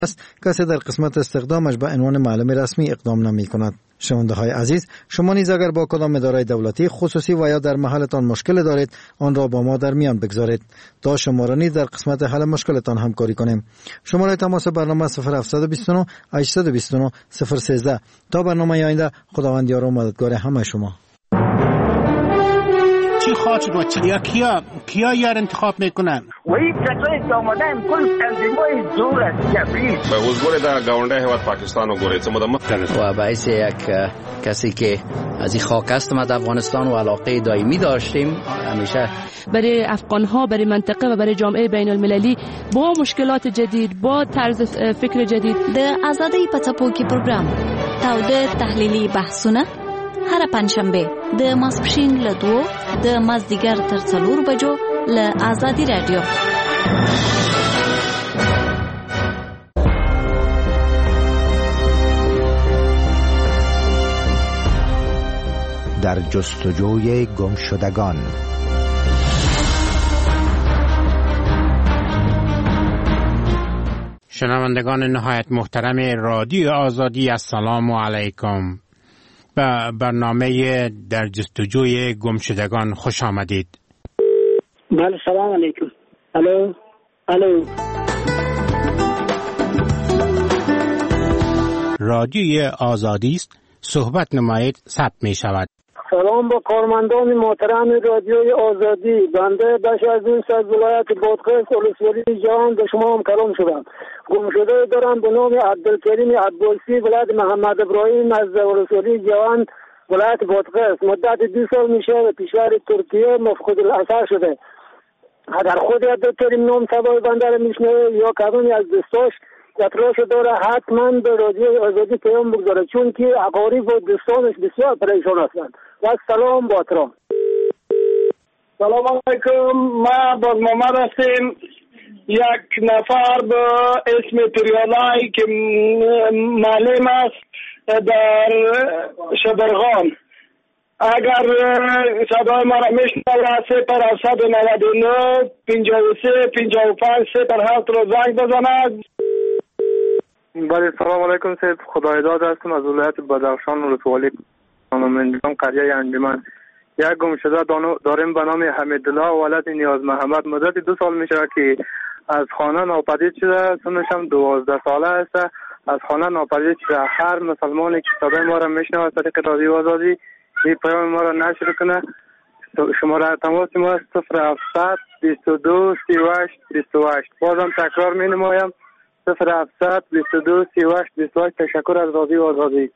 است، کسی در قسمت استخدامش به عنوان معلم رسمی اقدام نمی کند. شنونده های عزیز، شما نیز اگر با کدام اداره دولتی خصوصی و یا در محلتان مشکل دارید، آن را با ما در میان بگذارید تا شما را نیز در قسمت حل مشکلتان همکاری کنیم. شماره تماس برنامه 0729 829 013. تا برنامه آینده، خداوند یار و مددگار همه شما. چی خواهد و چی کیا یار انتخاب میکنن؟ و این کسایی که آمدن کل تنظیمای دور از جبری به حضور در گاونده هیواد پاکستان و گوریت و باعث یک کسی که از این خاک است ما در افغانستان و علاقه دائمی داشتیم همیشه برای افغانها، برای منطقه و برای جامعه بین المللی با مشکلات جدید، با طرز فکر جدید. د آزادۍ په څپو کې پروګرام تاوده تحلیلي بحثونه هر پنځشنبه د ماسپښین له 2 د مازدیګر تر 4 بجو له آزادی رادیو. در جستجوی گمشدگان. شنوندگان نهایت محترم رادیو آزادی، السلام علیکم. به برنامه در جستجوی گمشدگان خوش آمدید. بله، سلام علیکم. الو. رادیوی آزادی است، صحبت نمایید، ثبت می شود. سلام با کارمندان محترم رادیوی آزادی. بنده بشرعزیز از ولایت بادغیس ولسوالی جهان به شما هم کلام شدم. گمشده دارم به نام عبدالکریم عباسی، ولایت محمد ابراهیم از ولسوالی جهان ولایت بادغیس. مدت 2 سال میشه به کشور ترکیه مفقود الاثر شده. اگر خود عبدالکریم نام سوای بنده را میشنوه یا کدومی از دوستاش اطلاعش داره، حتما به رادیوی آزادی پیام بگذاره، چون که اقارب و دوستانش بسیار پریشان هستند. و سلام با احترام. سلام علیکم. ما باز محمد هستیم. یک نفر به اسم پریالای که معلم است در شبرغان. اگر صدای ما را میشنوه 0799 53 55 07 را زنگ بزند. بله، سلام علیکم. سید خدایداد هستم از ولایت بدخشان ولسوالی خانمندان قریه انجمن. یک گمشده داریم به نام حمیدالله ولد نیاز محمد. مدت 2 سال میشه که از خانه ناپدید شده. سنش هم 12 ساله است. از خانه ناپدید شده. هر مسلمانی که صدای ما را میشنوه از طریق رادیو آزادی این پیام ما را نشر کنه. شماره تماس ما 0700 22 38 28. بازم تکرار می نمایم 0700 22 38 28. تشکر از رادیو آزادی.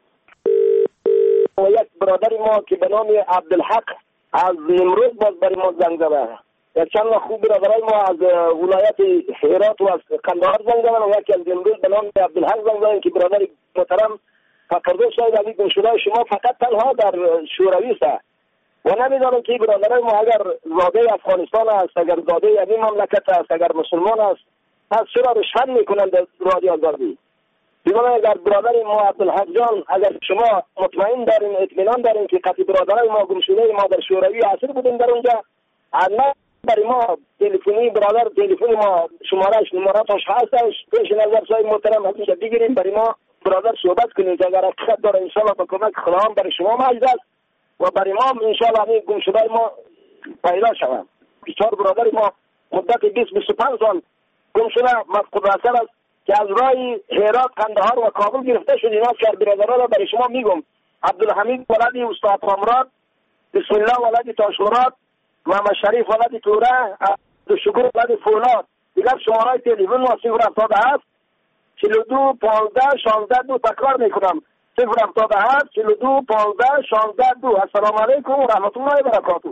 یک برادر ما که به نام عبدالحق از نمرود باز برای ما زنگ زده. یک چند خوب برادرای ما از ولایت هرات و از قندهار زنگ زدن و یکی از نمرود به نام عبدالحق زنگ زدن که برادر محترم فکرده شاید از این گمشده شما فقط تنها در شوروی است و نمیدانم که برادرای ما اگر زاده افغانستان است، اگر زاده این مملکت است، اگر مسلمان است، پس چرا رشوه میکنند در رادیو آزادی؟ دیگه اگر برادر ما عبدالحق جان، اگر شما مطمئن دارین، اطمینان دارین که قطعی برادرای ما گمشده ما در شوروی اسیر بودیم در اونجا، حتما برای ما تلفنی برادر تلفن ما شماره‌اش هستش، پیش نظر صاحب محترم همیشه بگیریم برای ما برادر صحبت کنید که اگر حقیقت داره انشالله با کمک خدا هم برای شما مجد است و برای ما انشالله همین گمشده ما پیدا شود. بسیار برادر ما مدت 20-25 سال گمشده مفقود الاثر است که از راه هرات، قندهار و کابل گرفته شد. اینا چهار برادرها را برای شما میگم: عبدالحمید ولد استاد قامراد، بسم الله ولد تاشمراد، محمد شریف ولد توره، عبدالشکر ولد فولاد. دیگر شماره تلفن ما 077 42 15 16 2. تکرار میکنم 077 42 15 16 2. السلام علیکم و رحمت الله و برکاته.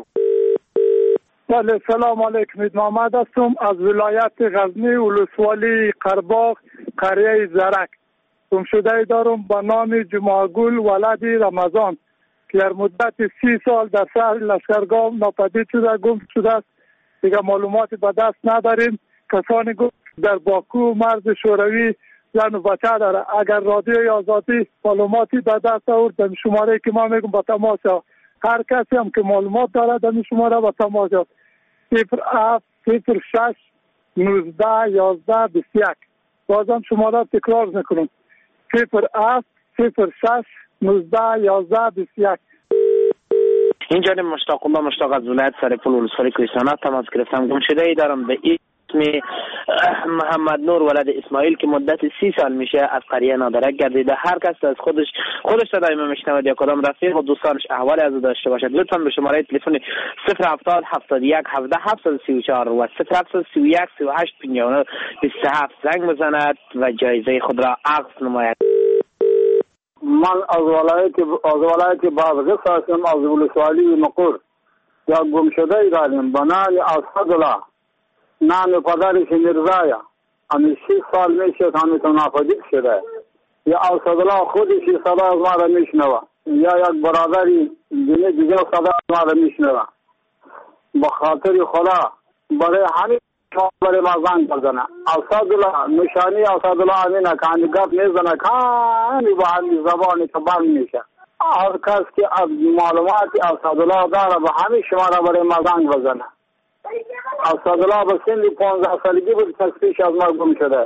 بله، سلام علیکم. محمد هستم از ولایت غزنی ولسوالی قرباغ قریه زرک. گمشده دارم به نام جمعه‌گل ولد رمضان که در مدت 30 سال در شهر لشکرگاه ناپدید شده، گم شده است. دیگه معلوماتی به دست نداریم. کسانی در باکو مرز شوروی زن و بچه داره. اگر رادیوی آزادی معلوماتی به دست آورد در شماره که ما میگم با تماس، هر کسی هم که معلومات داره در شماره با تماس 07 06 19 11 21. بازم شماره تکرار میکنم 07 06 19 11 21. این جانب مشتاق الله مشتاق از ولایت سرپل ولسوالی کوهستان تماس گرفتم. گمشده ای دارم به اسم محمد نور ولد اسماعیل که مدت 30 سال میشه از قریه نادرک گردیده. هر کس از خودش صدای میشنود یا کدام رفیق و دوستانش احوال از داشته باشد لطفا به شماره تلفن 070 71 17 734 و 0731 38 59 27 زنگ بزند و جایزه خود را عقد نماید. من از ولایت بازغیس هستم، از ولسوالی مقر. یا گمشده ای داریم به نام اسدالله، نام پدرش میرزایا. همی 6 سال میشه همی ناپدید شده. یا اسدالله خودش صدا از ما را میشنوه، یا یک برادری دیگه صدا از ما را میشنوه. به خاطر خدا برای همین برای ما زنگ بزنه. اسدالله نشانی اسدالله امینه که همی گپ میزنه که همی با همی زبانی که بند میشه. هر کس که از معلوماتی اسدالله داره به همین شما را برای ما زنگ بزنه. اسدالله به سن 15 سالگی بود که پیش از ما گم شده.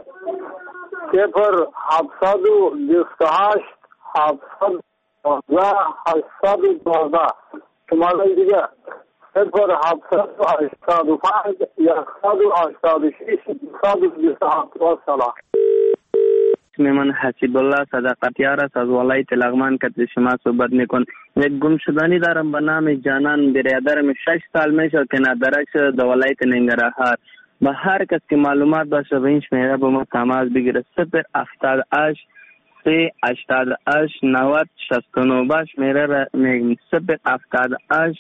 0728 712 812 شماره دیگه 0785 186 227. والسلام. من حسیب الله صداقتیار است از ولایت لغمان که شما صحبت میکن. یک گمشدگی دارم به نام جانان برادرم 6 سال میشه که نادرک شده در ولایت ننگرهار. به هر کس که معلومات باشه به این شماره با ما تماس بگیره 078 388 90 69 باش میره میگم 078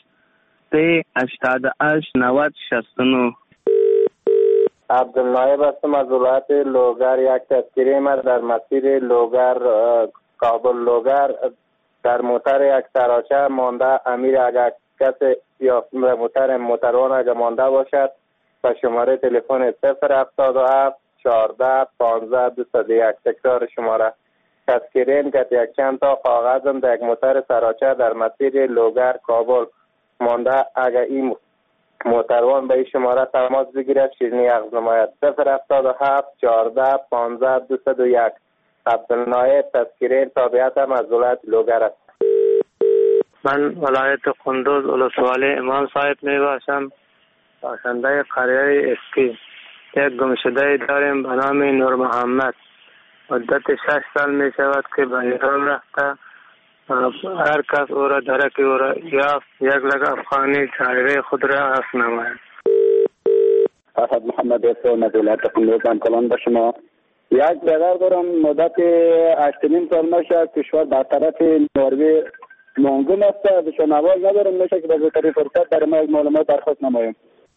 388 90 69. عبدالنایب هستم از ولایت لوگر. یک تذکیره ما در مسیر لوگر کابل لوگر در موتر یک سراچه مانده. امیر اگر کسی یا موتروان اگر مانده باشد و شماره تلفن 077 14 15 201. تکرار شماره تذکیره این که یک چند تا کاغذم در یک موتر سراچه در مسیر لوگر کابل مانده. اگر این محتروان به این شماره تماس بگیرد شیرینی عقد نماید. 077 14 15 201. عبدالنایب تذکیره تابعیتم از ولایت لوگر است. من ولایت قندوز ولسوالی امام صاحب می باشم، باشنده قریه اسکی. یک گمشده داریم به نام نور محمد. مدت 6 سال می شود که به ایران رفته. هر کس او را درک او را یافت یک لگ افغانی چاره خود را عقد نماید. اسد محمد حسین از ولایت قندوز کلان به شما. یک برادر دارم مدت 8 سال میشه کشور در طرف نروژ مانگون است. بهشان آواز ندارم میشه که به طریق فرصت در ما معلومات درخواست نمایم.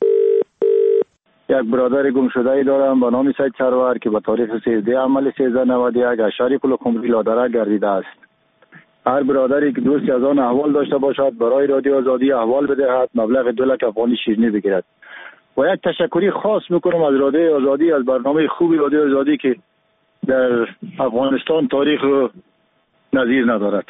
یک برادر گم شده ای دارم به نام سید سرور که به تاریخ 13 عمل 1391 اشاری کل خمری لادرک گردیده است. هر برادری که دوستی از آن احوال داشته باشد برای رادیو آزادی احوال بدهد مبلغ 2 لک افغانی شیرینی بگیرد. و یک تشکری خاص میکنم از رادیو آزادی، از برنامه خوبی رادیو آزادی که در افغانستان تاریخ نظیر ندارد.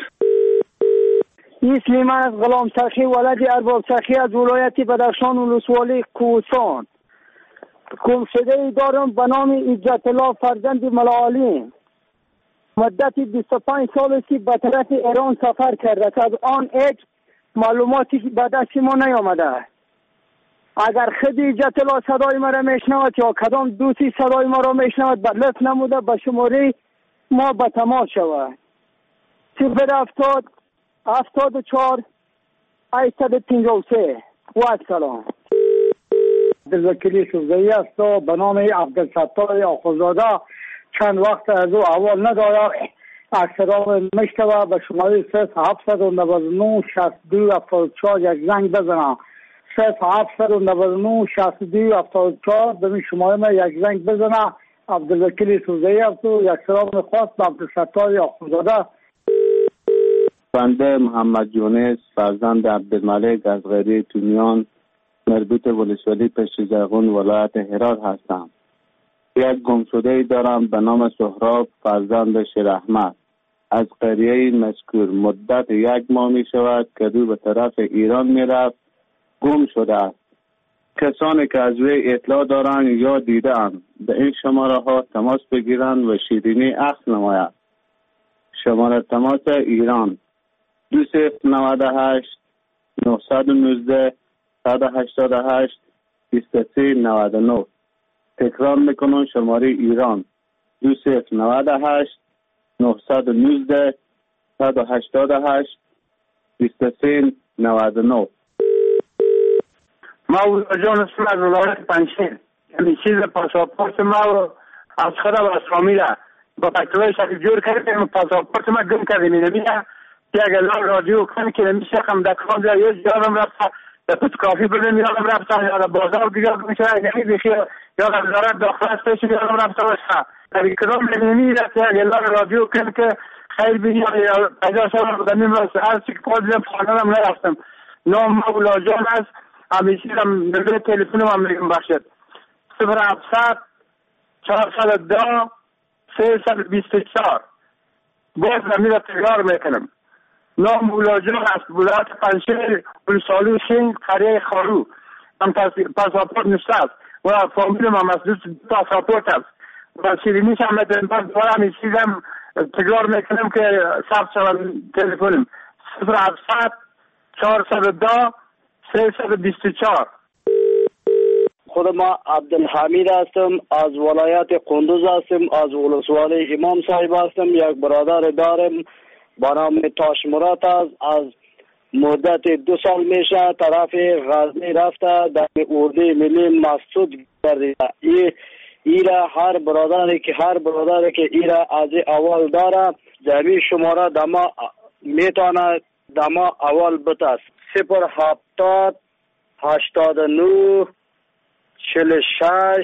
اسم من از غلام سخی ولد ارباب سخی از ولایت بدخشان ولسوالی کوهستان. گمشده ای دارم به نام عزت الله فرزند ملاعالی. مدت 25 سال است که به طرف ایران سفر کرده. از آن هیچ معلوماتی به دست ما نیامده. اگر خود عزت الله صدای ما را میشنود یا کدام دوستی صدای ما را میشنود به لطف نموده به شماره ما به تماس شود. 070 74 853. و السلام. عبدالوکیل سوزایی است و به نام عبدالستار آخوزاده. چند وقت از او اول نداره اکثرا میشتوه به شماره 0799 62 74 یک زنگ بزنه. 0799 62 74 به این شماره ما یک زنگ بزنه. عبدالوکیل سوزایی است و یک سلام خاص به عبدالستار آخوزاده. بنده محمد یونس فرزند عبدالملک از غیری تونیان مربوط ولسوالی پشت زرغون ولایت هرات هستم. یک گمشده دارم به نام سهراب فرزند شیر احمد از قریه مذکور. مدت 1 ماه می شود که دو به طرف ایران می رفت گم شده است. کسانی که از وی اطلاع دارند یا دیدند به این شماره ها تماس بگیرند و شیرینی اخذ نماید. شماره تماس ایران 2098 919 188 2399. تکرار میکنم شماره ایران 2098 919 188 2399. ما جان اسم از ولایت پنجشیر، یعنی چیز پاسپورت ما از خدا و از فامیله با پکتوی شکل جور کردیم. پاسپورت ما گم کردیم. نمیده یک الان رادیو کن که نمیشه هم دکان جا یادم رفته به خود کافی بدیم یادم رفته یا بازار دیگر میشه یعنی بخیر یادم دارد داخل استیشن یادم رفته باشه. در کدام نمیده که یک الان رادیو کن که خیلی بگیم یا پیدا شدم بودنیم از چی که پادیم خانم نرفتم. نام مولا جان است. همیشه نمبر تلفنم هم میگم باشد 0700 402 324. باز نمیده تکرار میکنم. نام مولاجان است. ولایت پنجشیر ولسوالی شین قریه خارو. من پاسپورت نشته است و فامیلم هم از پاسپورت است و شیرینیش هم من دوباره همیشیدم تکرار میکنم که ثبت شدم تلفنم 0700 402 324. خود ما عبدالحمید هستم، از ولایت قندوز هستم، از ولسوالی امام صاحب هستم. یک برادر دارم با نام تاش مراد است. از مدت 2 سال میشه طرف غزنی رفته در اردوی ملی مسعود گردیده. ایرا هر برادری که ایرا از اول داره جمعی شماره دما میتونه دما اول بتاست 070 89 46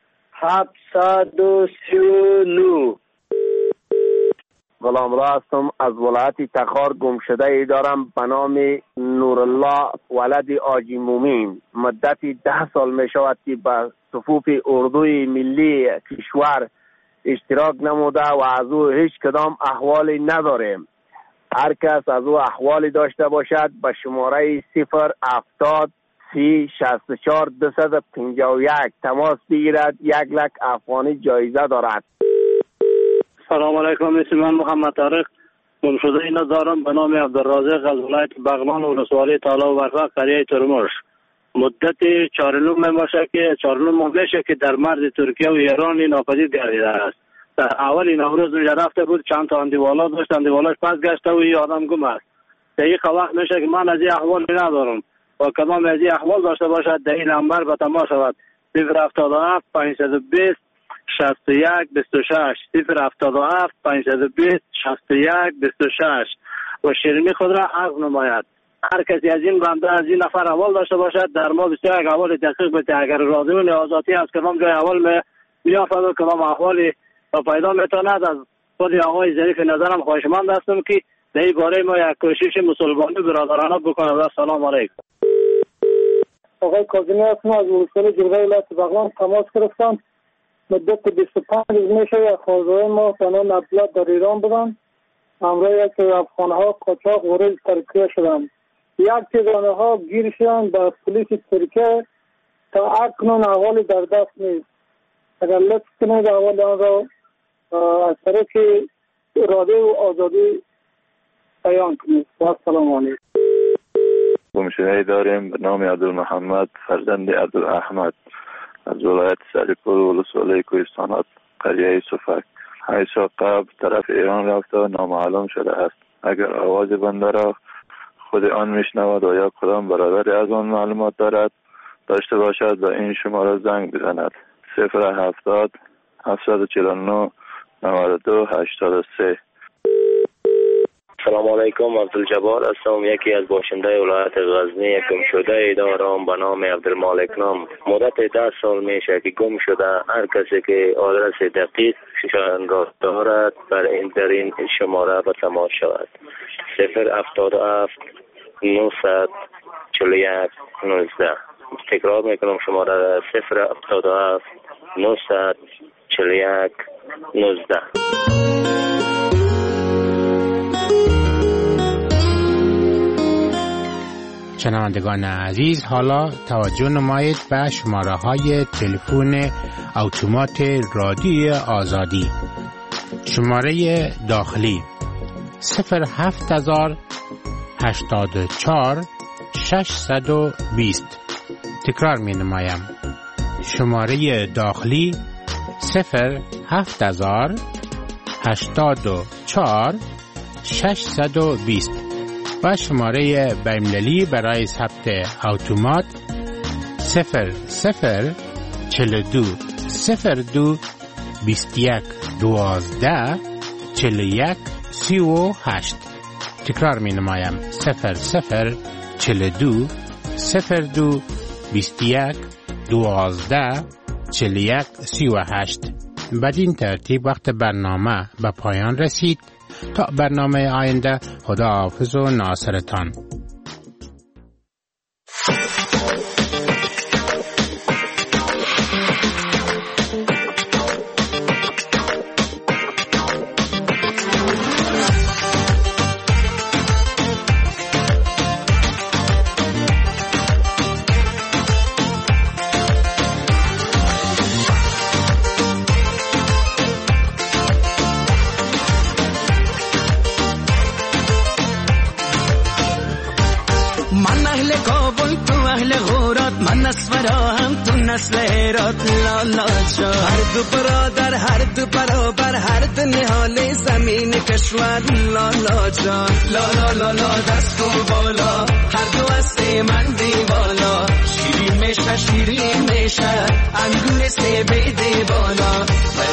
739. غلام را هستم، از ولایت تخار گم شده ای دارم به نام نورالله ولد آجی مومین. مدتی 10 سال می شود که به صفوف اردوی ملی کشور اشتراک نموده و از او هیچ کدام احوالی نداریم. هر کس از او احوالی داشته باشد به شماره 070 364 251 تماس بگیرد. 1 لک افغانی جایزه دارد. سلام علیکم. اسم من محمد طارق گم شده اینا دارم به نام عبدالرازق از ولایت بغلان و ولسوالی تالا و برفق قریه ترمش. مدت 4 ماه میشه که در مرز ترکیه و ایران ناپدید گردیده است. در اول نوروز رفته بود، چند تا اندیوالا داشت، اندیوالاش پس گشته و این آدم گم است. دقیقه وقت میشه که من از این احوال ندارم و کدام از این احوال داشته باشد در این نمبر به تماس شود 077 520 61 26 077 520 61 26 و شیرینی خود را عرض نماید. هر کسی از این بنده از این نفر احوال داشته باشد در ما 21 احوال تحقیق بده. اگر رادیو آزادی از کدام جای احوال میافد و کدام احوالی پیدا میتواند از خود آقای ظریف نظرم خواهشمند هستم که در این باره ما یک کوشش مسلمانی برادرانه بکنم. سلام علیکم. آقای کاظمی هستم، از ولسوالی جرگه ولایت بغلان تماس گرفتم. مدت 25 روز میشه یک خانواده ما تنان عبدالله در ایران بودن، همراه یک افغانها قاچاق وارد ترکیه شدن. یک تعداد ها گیر شدن به پلیس ترکیه تا اکنون احوالی در دست نیست. اگر لطف کنید احوال آن را از طریق رادیو آزادی بیان کنید. السلام علیکم. گمشده‌ای داریم به نام عبدالمحمد فرزند عبدالاحمد از ولایت سریپور و ولسوالی کوهستانات قریه صفک. 8 سال قبل طرف ایران رفته و نامعلوم شده است. اگر آواز بنده را خود آن میشنود و یا کدام برادری از آن معلومات داشته باشد و این شماره زنگ بزند 070 749 92 83. سلام علیکم. عبدالجبار هستم، یکی از باشنده ولایت غزنی. یک گم شده ای دارم به نام عبدالمالک نام. مدت 10 سال میشه که گم شده. هر کسی که آدرس دقیق شان را دارد در این شماره به تماس شود 077 941 19. تکرار میکنم شماره 077 941 19. شنوندگان عزیز، حالا توجه نمایید به شماره های تلفن اتومات رادیوی آزادی. شماره داخلی 07084 620. تکرار می نمایم. شماره داخلی 07084 620 و شماره بین‌المللی برای ثبت اتومات 0042 02 21 12 41 38. تکرار می نمایم. 0042 02 21 12 41 38. بدین ترتیب وقت برنامه به پایان رسید. تا برنامه آینده، خداحافظ و ناصرتان. هر دو برادر، هر دو برابر، هر دو نهال زمین کشور. لالا جان لالا لالا دست و بالا، هر دو از من دیوالا. شیرین میشه شیرین میشه انگور سبیده بالا.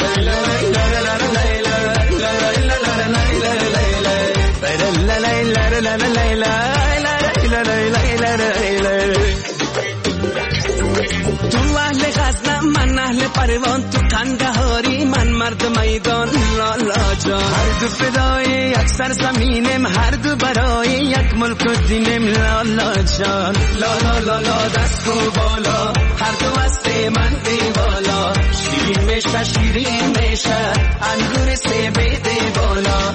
تو اهل غزنم، من اهل پروان، تو قندهاری، من مرد میدان. لالا جان هر دو فدای یک سرزمینم، هر دو برای یک ملک و دینم. لالا جان لالا لالا دست و بالا، هر دو از من دیوالا. شیرین میشه شیرین میشه انگور سبیده بالا.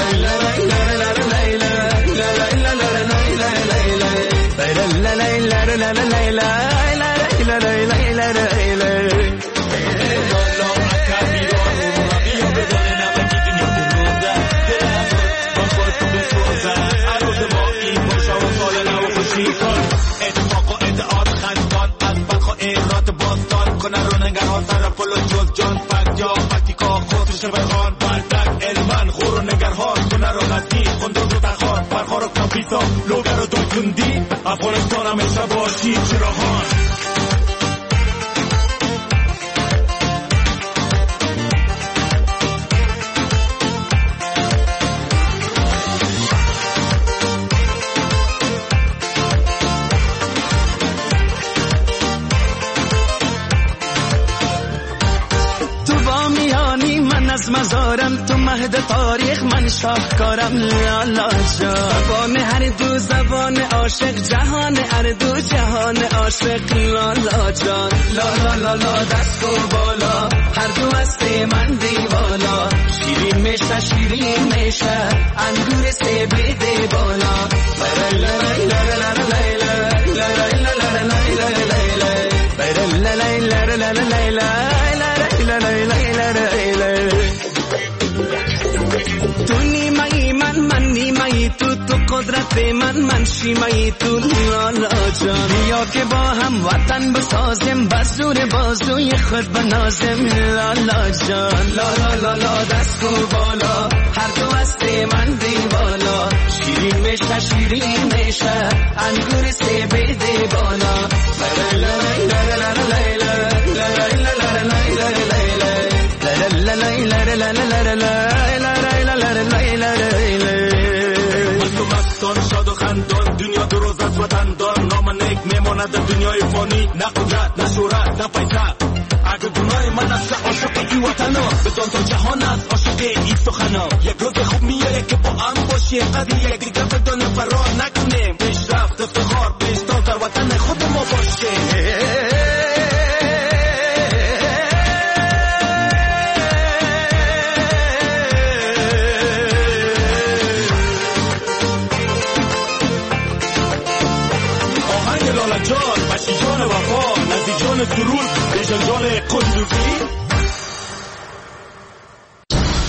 اتفاق و ادعاد خندان از برخ و ایرات باستان کنه رو نگران طرف و جز جان فکت یا فکتیکا خودش بخوان بردک علمان خور و نگرهان کنه رو غزنی خندون رو تخوان فرخار و کپیتا لوگر و دویتوندی افغانستان همیشه باشی چراغان. مزارم تو مهد تاریخ، من شاهکارم. لالا جان زبان هر دو زبان عاشق، جهان هر دو جهان عاشق. لالا جان لالا لالا دست و بالا، هر دو از من دیوالا. شیرین میشه شیرین میشه انگور سبیده بالا. تو نیمه‌ای من نیمه‌ای تو قدرت من شیمه‌ای تو. لالا جان بیا که با هم وطن بسازیم، بزور بازوی خود بنازیم. لالا جان لالا لالا دست و بالا، هر دو از من دیوالا. شیرین میشه شیرین میشه انگور سبیده بالا. شاد و خندان دنیا دو روز از وطندان، نام نیک میماند دنیای فانی. نه قدرت نه شهرت نه پیسه، اگه گناه من است عاشق این وطنا. بدان تا جهان است عاشق این سخنا. یک روز خوب میاره که با هم باشیم، قدر یک دیگر بدان فرار نکنیم. پیشرفت افتخار پیشتان در وطن خود ما باشه.